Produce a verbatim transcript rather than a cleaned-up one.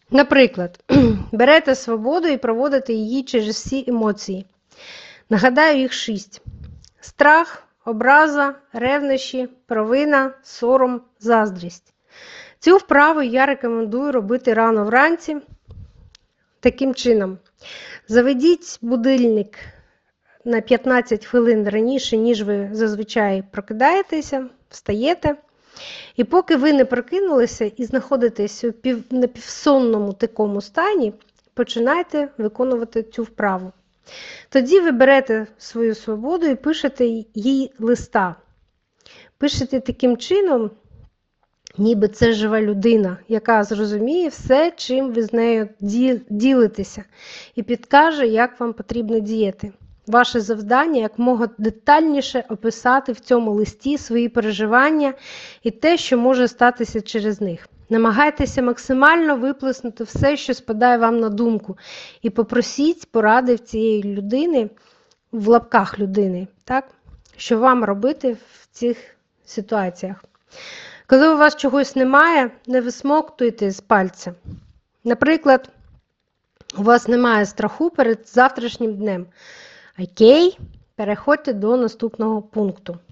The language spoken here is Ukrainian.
Наприклад, берете свободу і проводите її через всі емоції. Нагадаю, їх шість. Страх, образа, ревнощі, провина, сором, заздрість. Цю вправу я рекомендую робити рано вранці таким чином. Заведіть будильник на п'ятнадцять хвилин раніше, ніж ви зазвичай прокидаєтеся, встаєте. І поки ви не прокинулися і знаходитесь у пів, напівсонному такому стані, починайте виконувати цю вправу. Тоді ви берете свою свободу і пишете їй листа. Пишете таким чином, ніби це жива людина, яка зрозуміє все, чим ви з нею ділитеся, і підкаже, як вам потрібно діяти. Ваше завдання якомога детальніше описати в цьому листі свої переживання і те, що може статися через них. Намагайтеся максимально виплеснути все, що спадає вам на думку, і попросіть поради в цієї людини, в лапках людини, так? Що вам робити в цих ситуаціях. Коли у вас чогось немає, не висмоктуйте з пальця. Наприклад, у вас немає страху перед завтрашнім днем. Окей, переходьте до наступного пункту.